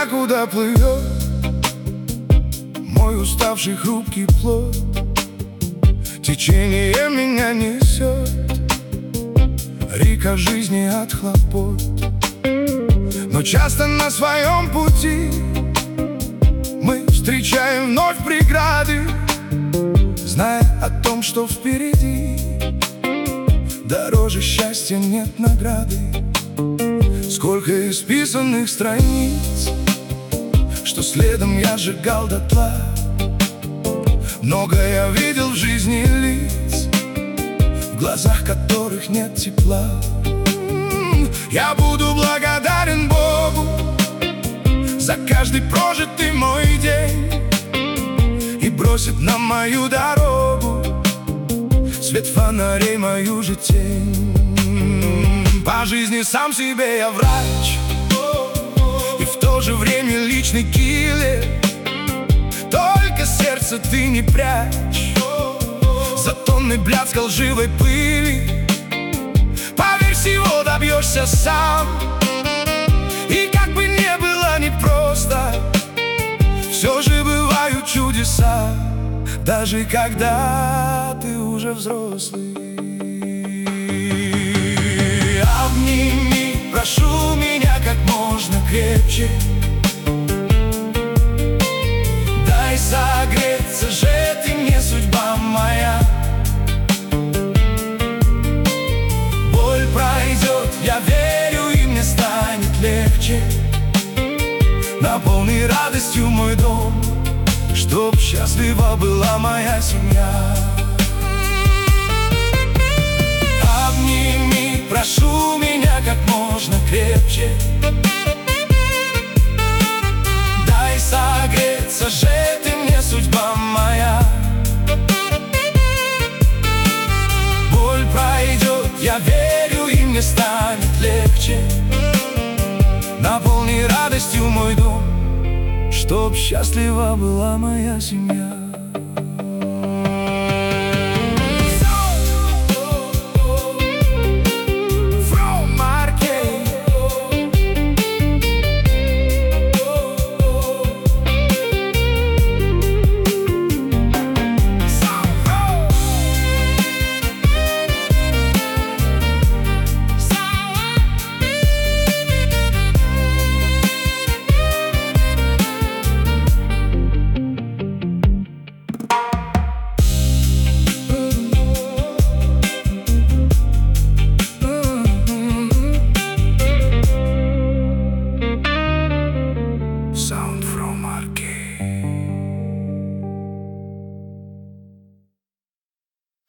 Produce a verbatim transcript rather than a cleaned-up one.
туда, куда плывет мой уставший хрупкий плод. Течение меня несет, река жизни от хлопот. Но часто на своем пути мы встречаем вновь преграды, зная о том, что впереди дороже счастья нет награды. Сколько исписанных страниц, что следом я сжигал дотла. Много я видел в жизни лиц, в глазах которых нет тепла. Я буду благодарен Богу за каждый прожитый мой день, и бросит на мою дорогу свет фонарей, мою же тень. По жизни сам себе я врач, и в то же время личный киллер. Только сердце ты не прячь за тонны блядской лживой пыли. Поверь, всего добьешься сам, и как бы не было непросто, все же бывают чудеса, даже когда ты уже взрослый. Обними, прошу меня как можно крепче, дай согреться же ты мне, судьба моя. Боль пройдет, я верю, и мне станет легче. Наполни радостью мой дом, чтоб счастлива была моя семья. Обними, прошу меня как можно крепче, дай согреться же ты мне, судьба моя. Боль пройдет, я верю, и мне станет легче. Наполни радостью мой дом, чтоб счастлива была моя семья.